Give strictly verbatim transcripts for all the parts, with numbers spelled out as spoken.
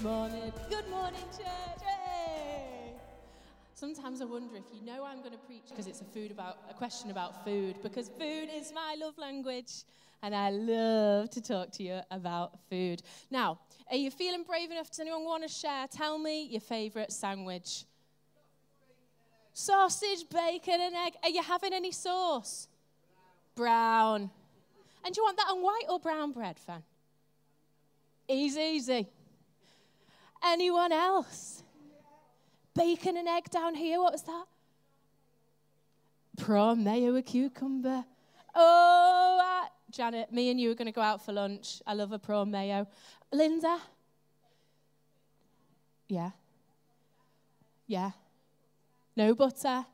morning. Good morning, church. Hey! Sometimes I wonder if you know I'm going to preach because it's a food about a question about food, because food is my love language, and I love to talk to you about food. Now, are you feeling brave enough? Does anyone want to share? Tell me your favourite sandwich. Sausage, bacon, and egg. Are you having any sauce? Brown. And do you want that on white or brown bread, fan? Easy, easy. Anyone else? Bacon and egg down here. What was that? Prawn mayo with cucumber. Oh, uh, Janet, me and you are going to go out for lunch. I love a prawn mayo. Linda? Yeah. Yeah. No butter.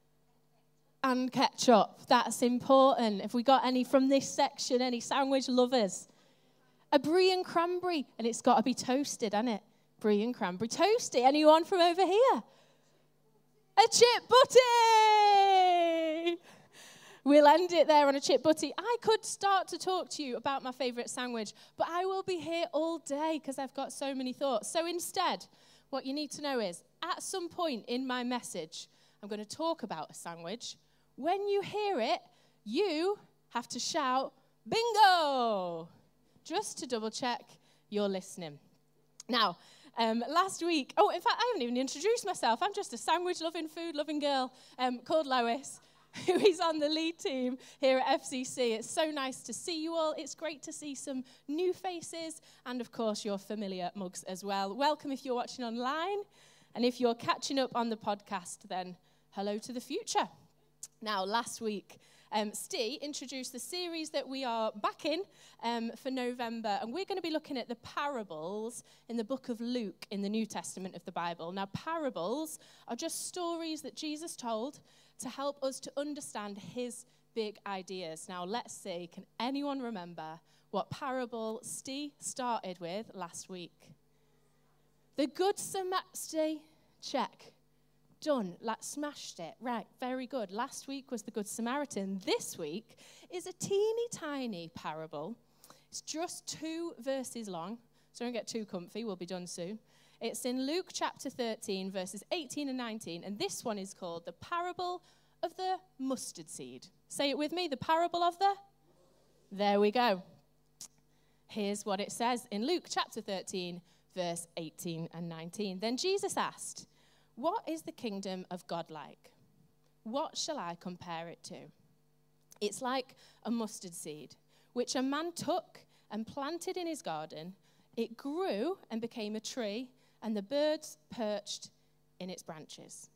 And ketchup. That's important. If we got any from this section, any sandwich lovers. A brie and cranberry. And it's got to be toasted, hasn't it? Brie and cranberry toasty. Anyone from over here? A chip butty. We'll end it there on a chip butty. I could start to talk to you about my favourite sandwich, but I will be here all day because I've got so many thoughts. So instead, what you need to know is, at some point in my message, I'm going to talk about a sandwich. When you hear it, you have to shout, bingo! Just to double check you're listening. Now, Um, last week, oh, in fact, I haven't even introduced myself. I'm just a sandwich-loving, food-loving girl um, called Lois, who is on the lead team here at F C C. It's so nice to see you all. It's great to see some new faces and, of course, your familiar mugs as well. Welcome if you're watching online. And if you're catching up on the podcast, then hello to the future. Now, last week, Um, Steve introduced the series that we are back in um, for November, and we're going to be looking at the parables in the book of Luke in the New Testament of the Bible. Now, parables are just stories that Jesus told to help us to understand his big ideas. Now, let's see, can anyone remember what parable Steve started with last week? The Good Samaritan. Check. Done, like smashed it. Right, very good. Last week was the Good Samaritan. This week is a teeny tiny parable. It's just two verses long, so don't get too comfy. We'll be done soon. It's in Luke chapter thirteen, verses eighteen and nineteen, and this one is called the parable of the mustard seed. Say it with me, the parable of the... There we go. Here's what it says in Luke chapter thirteen, verse eighteen and nineteen. Then Jesus asked, "What is the kingdom of God like? What shall I compare it to? It's like a mustard seed, which a man took and planted in his garden. It grew and became a tree, and the birds perched in its branches."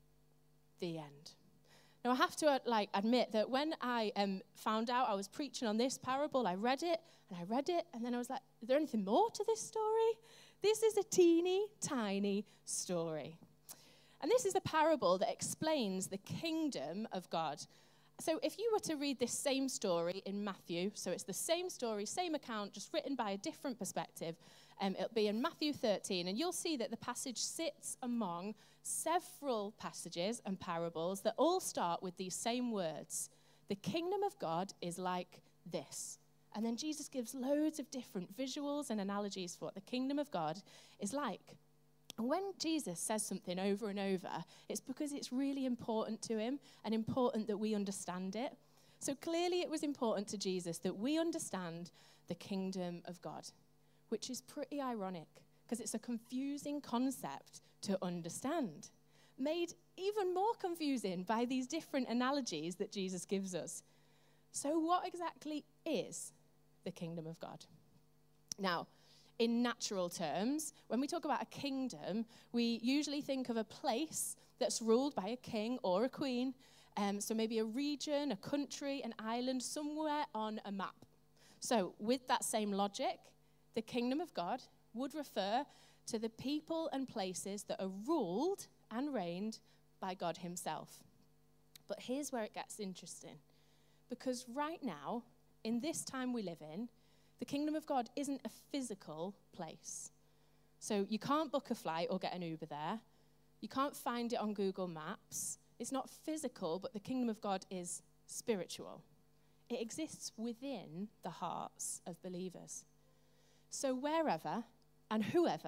The end. Now, I have to uh, like admit that when I um, found out I was preaching on this parable, I read it, and I read it, and then I was like, is there anything more to this story? This is a teeny, tiny story. And this is a parable that explains the kingdom of God. So if you were to read this same story in Matthew, so it's the same story, same account, just written by a different perspective, um, it'll be in Matthew thirteen, and you'll see that the passage sits among several passages and parables that all start with these same words. The kingdom of God is like this. And then Jesus gives loads of different visuals and analogies for what the kingdom of God is like. And when Jesus says something over and over, it's because it's really important to him and important that we understand it. So clearly it was important to Jesus that we understand the kingdom of God, which is pretty ironic because it's a confusing concept to understand, made even more confusing by these different analogies that Jesus gives us. So what exactly is the kingdom of God? Now, in natural terms, when we talk about a kingdom, we usually think of a place that's ruled by a king or a queen. Um, so maybe a region, a country, an island, somewhere on a map. So with that same logic, the kingdom of God would refer to the people and places that are ruled and reigned by God himself. But here's where it gets interesting. Because right now, in this time we live in, the kingdom of God isn't a physical place. So you can't book a flight or get an Uber there. You can't find it on Google Maps. It's not physical, but the kingdom of God is spiritual. It exists within the hearts of believers. So wherever and whoever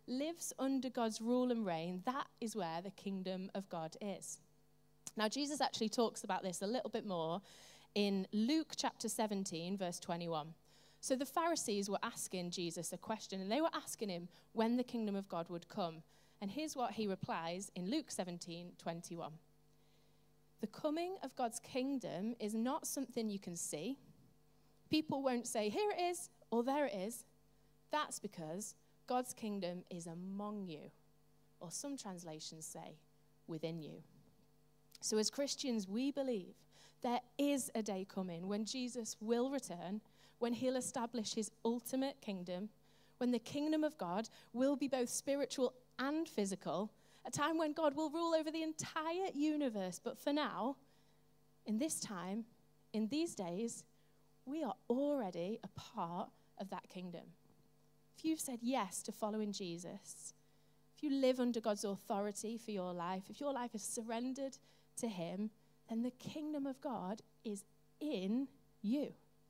lives under God's rule and reign, that is where the kingdom of God is. Now, Jesus actually talks about this a little bit more in Luke chapter seventeen, verse twenty-one. So the Pharisees were asking Jesus a question, and they were asking him when the kingdom of God would come. And here's what he replies in Luke seventeen, twenty-one. The coming of God's kingdom is not something you can see. People won't say, here it is, or there it is. That's because God's kingdom is among you, or some translations say, within you. So as Christians, we believe there is a day coming when Jesus will return, when he'll establish his ultimate kingdom, when the kingdom of God will be both spiritual and physical, a time when God will rule over the entire universe. But for now, in this time, in these days, we are already a part of that kingdom. If you've said yes to following Jesus, if you live under God's authority for your life, if your life is surrendered to him, then the kingdom of God is in you.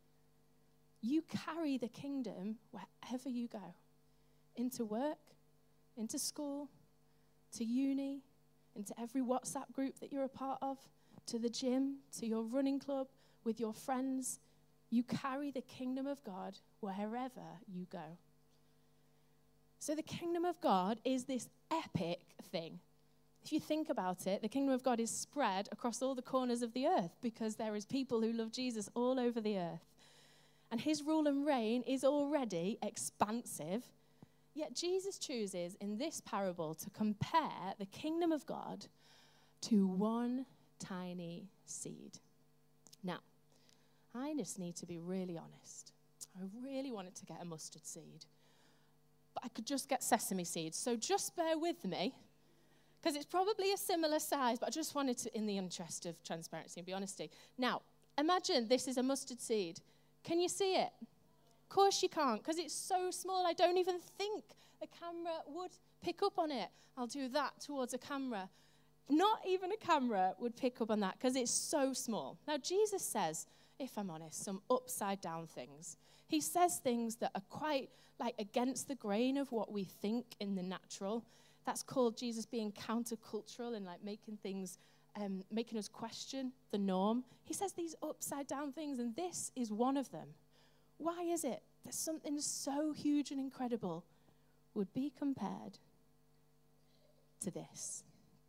You carry the kingdom wherever you go, into work, into school, to uni, into every WhatsApp group that you're a part of, to the gym, to your running club, with your friends. You carry the kingdom of God wherever you go. So the kingdom of God is this epic thing. If you think about it, the kingdom of God is spread across all the corners of the earth because there is people who love Jesus all over the earth. And his rule and reign is already expansive. Yet Jesus chooses in this parable to compare the kingdom of God to one tiny seed. Now, I just need to be really honest. I really wanted to get a mustard seed, but I could just get sesame seeds. So just bear with me, because it's probably a similar size, but I just wanted to, in the interest of transparency and be honesty. Now, imagine this is a mustard seed. Can you see it? Of course you can't, because it's so small. I don't even think a camera would pick up on it. I'll do that towards a camera. Not even a camera would pick up on that because it's so small. Now, Jesus says, if I'm honest, some upside down things. He says things that are quite like against the grain of what we think in the natural. That's called Jesus being countercultural and like making things, um, making us question the norm. He says these upside down things, and this is one of them. Why is it that something so huge and incredible would be compared to this?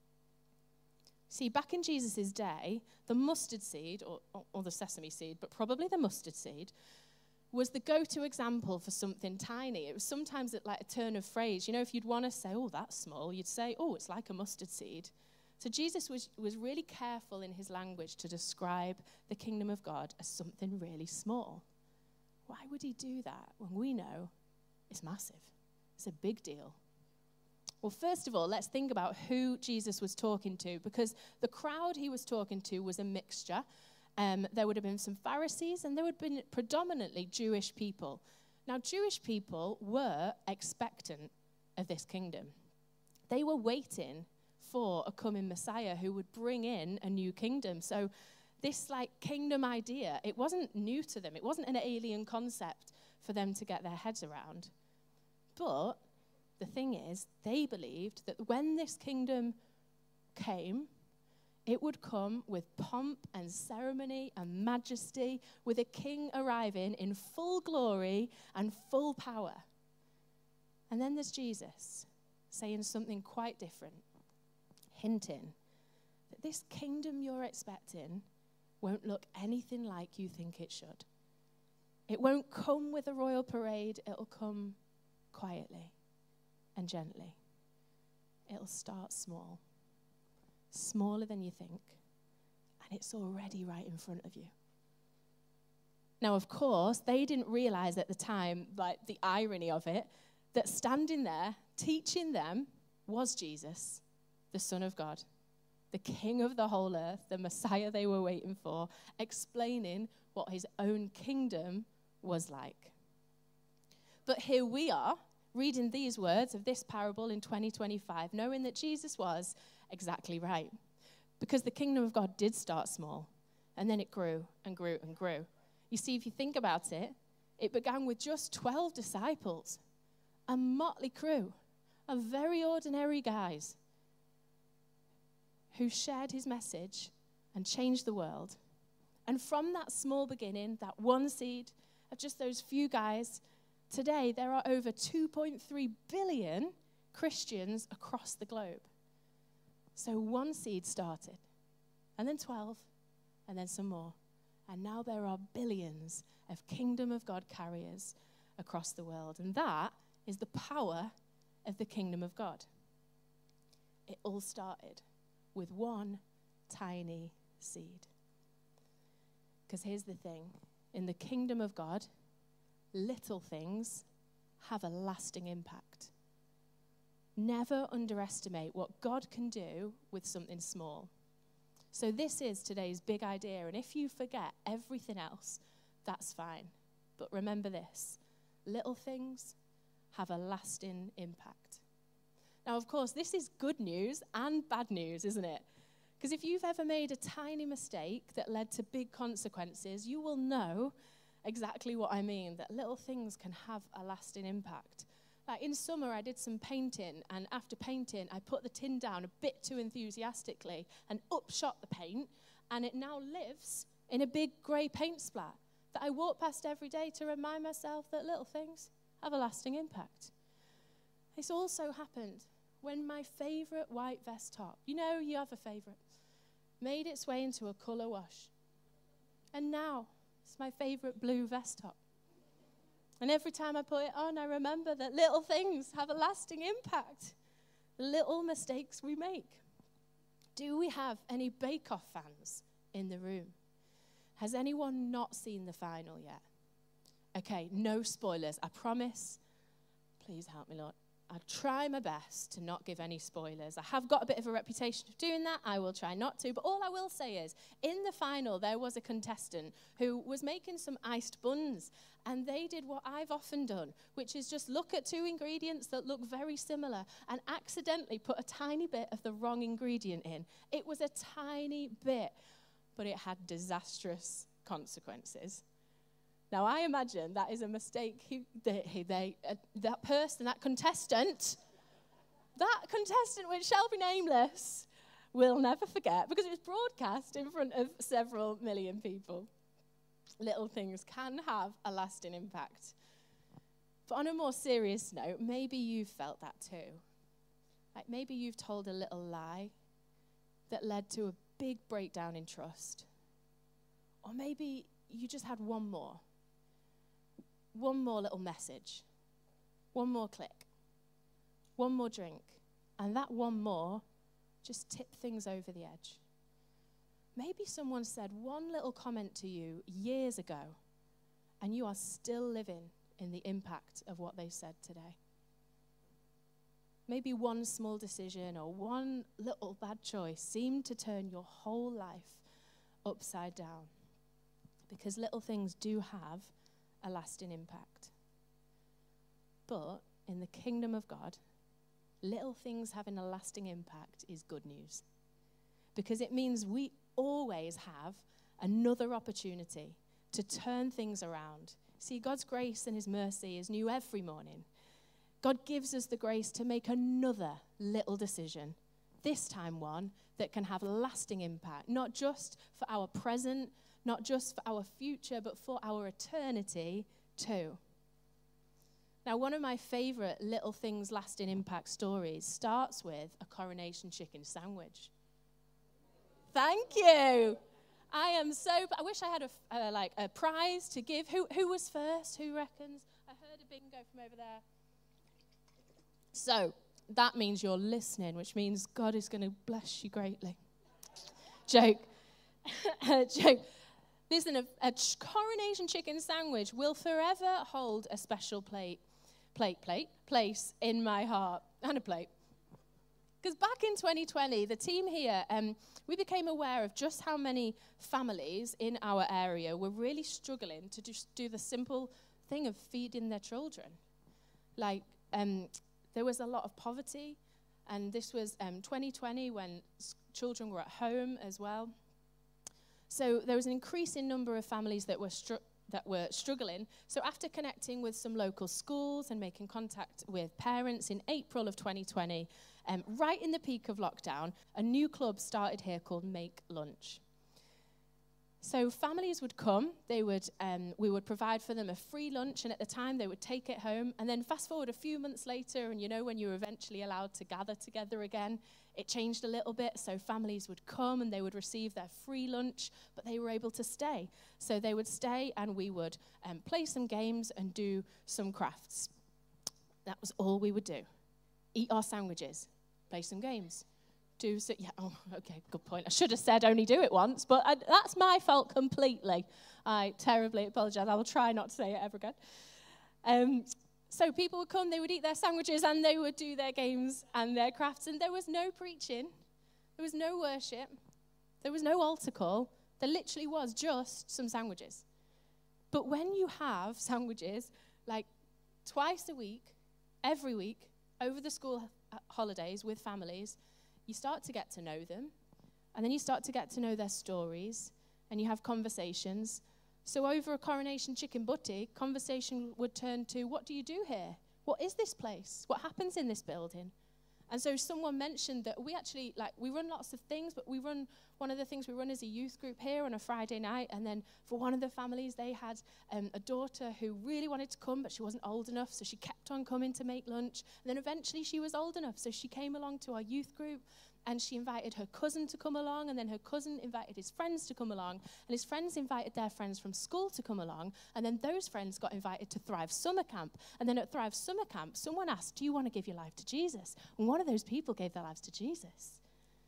See, back in Jesus' day, the mustard seed, or, or the sesame seed, but probably the mustard seed, was the go-to example for something tiny. It was sometimes like a turn of phrase. You know, if you'd want to say, oh, that's small, you'd say, oh, it's like a mustard seed. So Jesus was, was really careful in his language to describe the kingdom of God as something really small. Why would he do that when we know it's massive? It's a big deal. Well, first of all, let's think about who Jesus was talking to, because the crowd he was talking to was a mixture. Um, there would have been some Pharisees, and there would have been predominantly Jewish people. Now, Jewish people were expectant of this kingdom. They were waiting for a coming Messiah who would bring in a new kingdom. So this like kingdom idea, it wasn't new to them. It wasn't an alien concept for them to get their heads around. But the thing is, they believed that when this kingdom came, it would come with pomp and ceremony and majesty, with a king arriving in full glory and full power. And then there's Jesus saying something quite different, hinting that this kingdom you're expecting won't look anything like you think it should. It won't come with a royal parade. It'll come quietly and gently. It'll start small, smaller than you think, and it's already right in front of you. Now, of course, they didn't realize at the time, like the irony of it, that standing there teaching them was Jesus, the Son of God, the King of the whole earth, the Messiah they were waiting for, explaining what his own kingdom was like. But here we are, reading these words of this parable in twenty twenty-five, knowing that Jesus was exactly right. Because the kingdom of God did start small, and then it grew and grew and grew. You see, if you think about it, it began with just twelve disciples, a motley crew, of very ordinary guys who shared his message and changed the world. And from that small beginning, that one seed of just those few guys, today there are over two point three billion Christians across the globe. So one seed started, and then twelve, and then some more. And now there are billions of kingdom of God carriers across the world. And that is the power of the kingdom of God. It all started with one tiny seed. Because here's the thing. In the kingdom of God, little things have a lasting impact. Never underestimate what God can do with something small. So this is today's big idea. And if you forget everything else, that's fine. But remember this. Little things have a lasting impact. Now, of course, this is good news and bad news, isn't it? Because if you've ever made a tiny mistake that led to big consequences, you will know exactly what I mean, that little things can have a lasting impact. Like in summer, I did some painting, and after painting, I put the tin down a bit too enthusiastically and upshot the paint, and it now lives in a big grey paint splat that I walk past every day to remind myself that little things have a lasting impact. This also happened when my favourite white vest top, you know you have a favourite, made its way into a colour wash. And now it's my favourite blue vest top. And every time I put it on, I remember that little things have a lasting impact. Little mistakes we make. Do we have any Bake Off fans in the room? Has anyone not seen the final yet? Okay, no spoilers, I promise. Please help me, Lord. I'll try my best to not give any spoilers. I have got a bit of a reputation of doing that. I will try not to. But all I will say is, in the final, there was a contestant who was making some iced buns. And they did what I've often done, which is just look at two ingredients that look very similar and accidentally put a tiny bit of the wrong ingredient in. It was a tiny bit, but it had disastrous consequences. Now, I imagine that is a mistake he, they, he, they, uh, that person, that contestant, that contestant, which shall be nameless, will never forget, because it was broadcast in front of several million people. Little things can have a lasting impact. But on a more serious note, maybe you've felt that too. Like maybe you've told a little lie that led to a big breakdown in trust. Or maybe you just had one more. One more little message, one more click, one more drink, and that one more just tipped things over the edge. Maybe someone said one little comment to you years ago, and you are still living in the impact of what they said today. Maybe one small decision or one little bad choice seemed to turn your whole life upside down, because little things do have a lasting impact. But in the kingdom of God, little things having a lasting impact is good news, because it means we always have another opportunity to turn things around. See, God's grace and his mercy is new every morning. God gives us the grace to make another little decision, this time one that can have lasting impact, not just for our present, not just for our future, but for our eternity too. Now, one of my favorite little things lasting impact stories starts with a coronation chicken sandwich. Thank you. I am so, I wish I had a, uh, like a prize to give. Who, who was first? Who reckons? I heard a bingo from over there. So that means you're listening, which means God is going to bless you greatly. Joke. Joke. Listen, a, a ch- coronation chicken sandwich will forever hold a special plate, plate, plate, place in my heart, and a plate. Because back in twenty twenty, the team here, um, we became aware of just how many families in our area were really struggling to just do the simple thing of feeding their children. Like, um, there was a lot of poverty, and this was um, twenty twenty when s- children were at home as well. So there was an increasing number of families that were str- that were struggling. So after connecting with some local schools and making contact with parents in April of twenty twenty, um, right in the peak of lockdown, a new club started here called Make Lunch. So families would come, they would, um, we would provide for them a free lunch, and at the time they would take it home. And then fast forward a few months later, and you know when you were eventually allowed to gather together again, it changed a little bit. So families would come and they would receive their free lunch, but they were able to stay. So they would stay and we would um, play some games and do some crafts. That was all we would do. Eat our sandwiches, play some games. Do so, yeah, oh, okay, good point. I should have said only do it once, but I, that's my fault completely. I terribly apologize. I will try not to say it ever again. Um, so people would come, they would eat their sandwiches, and they would do their games and their crafts, and there was no preaching. There was no worship. There was no altar call. There literally was just some sandwiches. But when you have sandwiches, like twice a week, every week, over the school holidays with families, you start to get to know them, and then you start to get to know their stories, and you have conversations. So over a Coronation Chicken Butty, conversation would turn to, what do you do here? What is this place? What happens in this building? And so someone mentioned that we actually, like, we run lots of things, but we run, one of the things we run is a youth group here on a Friday night, and then for one of the families, they had um, a daughter who really wanted to come, but she wasn't old enough, so she kept on coming to Make Lunch. And then eventually she was old enough, so she came along to our youth group, and she invited her cousin to come along, and then her cousin invited his friends to come along, and his friends invited their friends from school to come along, and then those friends got invited to Thrive Summer Camp. And then at Thrive Summer Camp, someone asked, do you want to give your life to Jesus? And one of those people gave their lives to Jesus.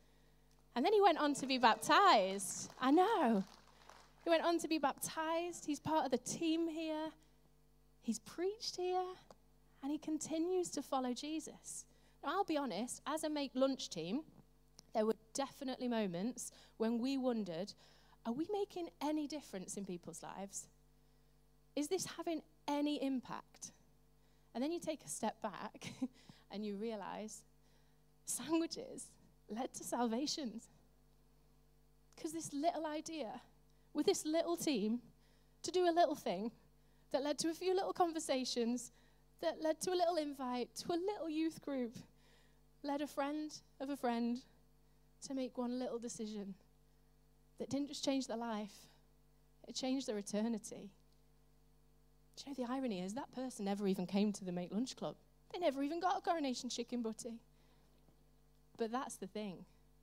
And then he went on to be baptized. I know. He went on to be baptized. He's part of the team here. He's preached here, and he continues to follow Jesus. Now, I'll be honest, as a Make Lunch team, there were definitely moments when we wondered, are we making any difference in people's lives? Is this having any impact? And then you take a step back and you realize sandwiches led to salvations. Because this little idea with this little team to do a little thing that led to a few little conversations, that led to a little invite to a little youth group, led a friend of a friend to make one little decision that didn't just change their life, it changed their eternity. Do you know the irony is that person never even came to the Make Lunch Club. They never even got a Coronation Chicken Butty. But that's the thing.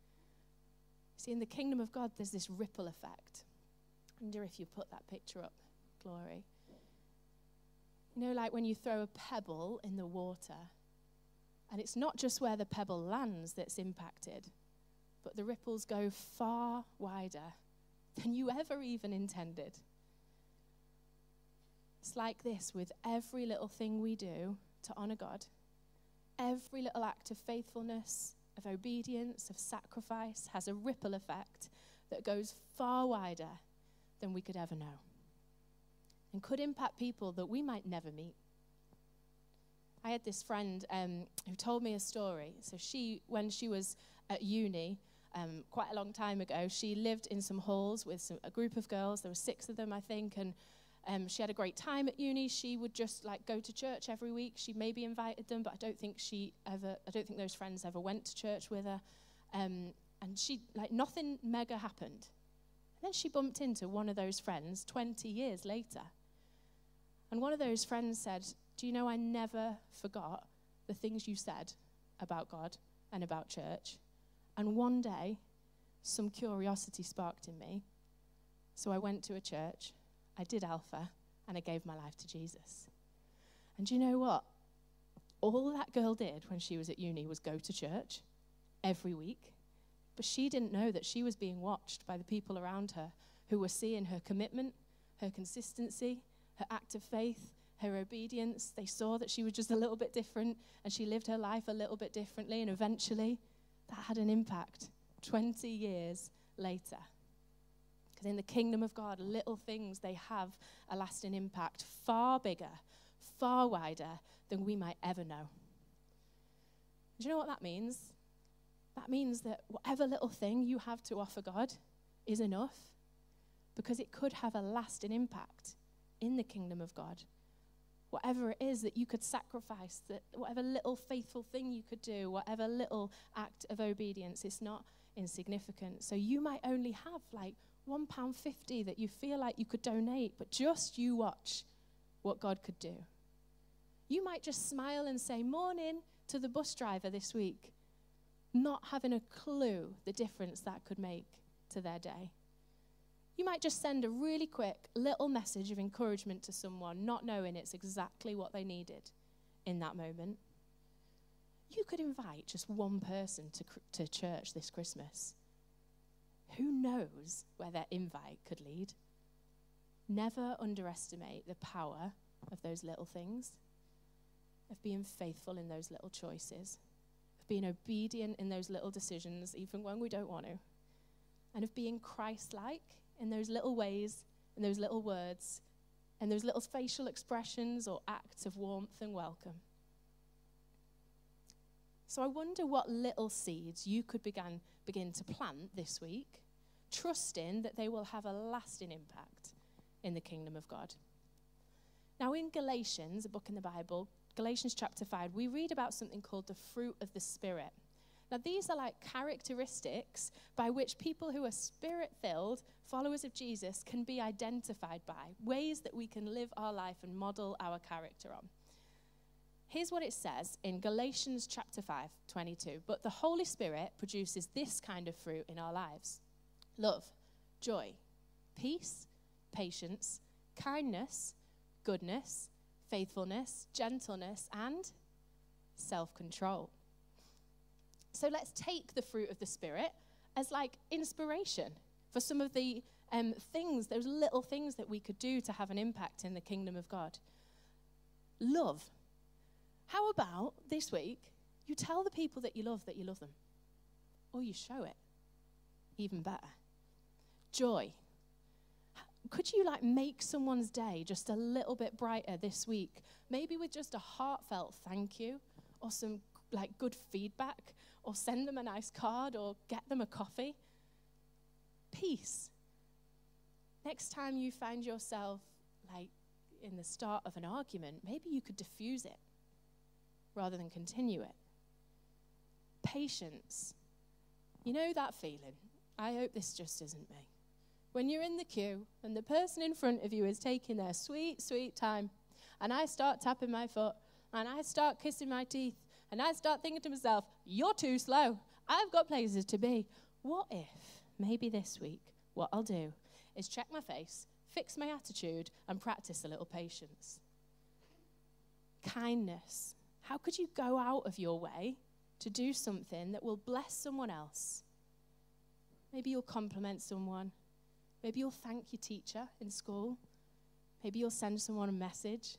See, in the kingdom of God, there's this ripple effect. I wonder if you put that picture up, Glory. You know, like when you throw a pebble in the water, and it's not just where the pebble lands that's impacted, but the ripples go far wider than you ever even intended. It's like this with every little thing we do to honor God. Every little act of faithfulness, of obedience, of sacrifice has a ripple effect that goes far wider than we could ever know, and could impact people that we might never meet. I had this friend um, who told me a story. So she, when she was at uni, um, quite a long time ago, she lived in some halls with some, a group of girls. There were six of them, I think, and um, she had a great time at uni. She would just like go to church every week. She maybe invited them, but I don't think she ever, I don't think those friends ever went to church with her. Um, and she, like, nothing mega happened. And then she bumped into one of those friends twenty years later. And one of those friends said, do you know, I never forgot the things you said about God and about church. And one day, some curiosity sparked in me. So I went to a church, I did Alpha, and I gave my life to Jesus. And do you know what? All that girl did when she was at uni was go to church every week. But she didn't know that she was being watched by the people around her who were seeing her commitment, her consistency, her act of faith, her obedience. They saw that she was just a little bit different, and she lived her life a little bit differently, and eventually that had an impact twenty years later. Because in the kingdom of God, little things, they have a lasting impact far bigger, far wider than we might ever know. Do you know what that means? That means that whatever little thing you have to offer God is enough, because it could have a lasting impact in the kingdom of God. Whatever it is that you could sacrifice, that whatever little faithful thing you could do, whatever little act of obedience, it's not insignificant. So you might only have like one pound fifty that you feel like you could donate, but just you watch what God could do. You might just smile and say morning to the bus driver this week, not having a clue the difference that could make to their day. You might just send a really quick little message of encouragement to someone, not knowing it's exactly what they needed in that moment. You could invite just one person to, to church this Christmas. Who knows where their invite could lead? Never underestimate the power of those little things, of being faithful in those little choices, of being obedient in those little decisions, even when we don't want to, and of being Christ-like in those little ways, in those little words, and those little facial expressions or acts of warmth and welcome. So I wonder what little seeds you could begin, begin to plant this week, trusting that they will have a lasting impact in the kingdom of God. Now in Galatians, a book in the Bible, Galatians chapter five, we read about something called the fruit of the Spirit. Now these are like characteristics by which people who are spirit-filled, followers of Jesus, can be identified by, ways that we can live our life and model our character on. Here's what it says in Galatians chapter five, twenty-two. But the Holy Spirit produces this kind of fruit in our lives: love, joy, peace, patience, kindness, goodness, faithfulness, gentleness, and self-control. So let's take the fruit of the Spirit as like inspiration for some of the um, things, those little things that we could do to have an impact in the kingdom of God. Love. How about this week, you tell the people that you love that you love them, or you show it? Even better. Joy. Could you like make someone's day just a little bit brighter this week? Maybe with just a heartfelt thank you, or some like good feedback, or send them a nice card, or get them a coffee. Peace. Next time you find yourself like in the start of an argument, maybe you could diffuse it rather than continue it. Patience. You know that feeling? I hope this just isn't me. When you're in the queue and the person in front of you is taking their sweet, sweet time, and I start tapping my foot, and I start kissing my teeth, and I start thinking to myself, you're too slow. I've got places to be. What if, maybe this week, what I'll do is check my face, fix my attitude, and practice a little patience. Kindness. How could you go out of your way to do something that will bless someone else? Maybe you'll compliment someone. Maybe you'll thank your teacher in school. Maybe you'll send someone a message.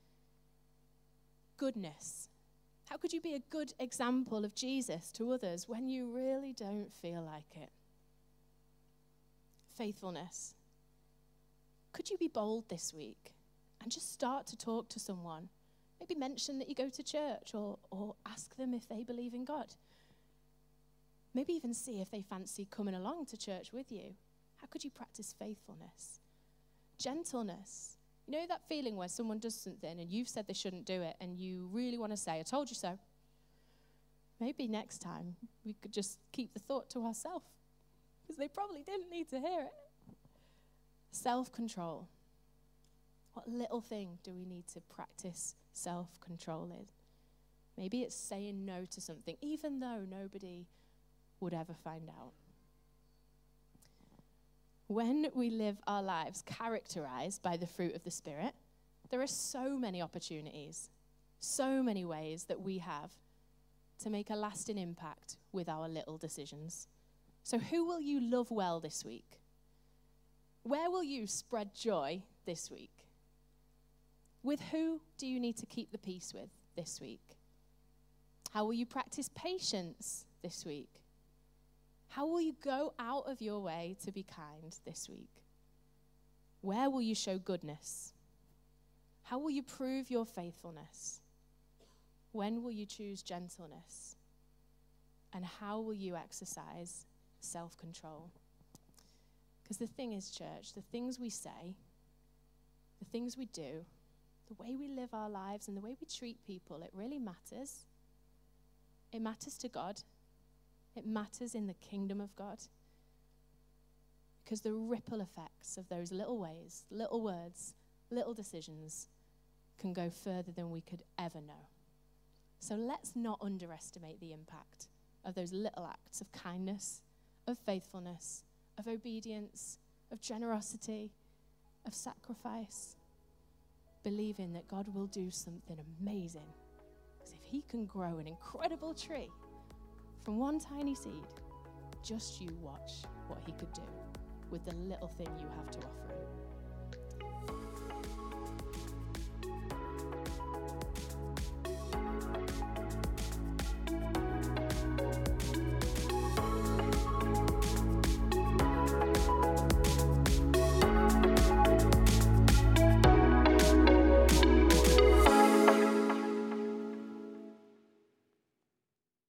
Goodness. How could you be a good example of Jesus to others when you really don't feel like it? Faithfulness. Could you be bold this week and just start to talk to someone? Maybe mention that you go to church, or, or ask them if they believe in God. Maybe even see if they fancy coming along to church with you. How could you practice faithfulness? Gentleness. You know that feeling where someone does something and you've said they shouldn't do it and you really want to say, I told you so. Maybe next time we could just keep the thought to ourselves, because they probably didn't need to hear it. Self-control. What little thing do we need to practice self-control in? Maybe it's saying no to something, even though nobody would ever find out. When we live our lives characterized by the fruit of the Spirit, there are so many opportunities, so many ways that we have to make a lasting impact with our little decisions. So who will you love well this week? Where will you spread joy this week? With who do you need to keep the peace with this week? How will you practice patience this week? How will you go out of your way to be kind this week? Where will you show goodness? How will you prove your faithfulness? When will you choose gentleness? And how will you exercise self-control? Because the thing is, church, the things we say, the things we do, the way we live our lives and the way we treat people, it really matters. It matters to God. It matters in the kingdom of God. Because the ripple effects of those little ways, little words, little decisions can go further than we could ever know. So let's not underestimate the impact of those little acts of kindness, of faithfulness, of obedience, of generosity, of sacrifice, believing that God will do something amazing. Because if he can grow an incredible tree from one tiny seed, just you watch what he could do with the little thing you have to offer him.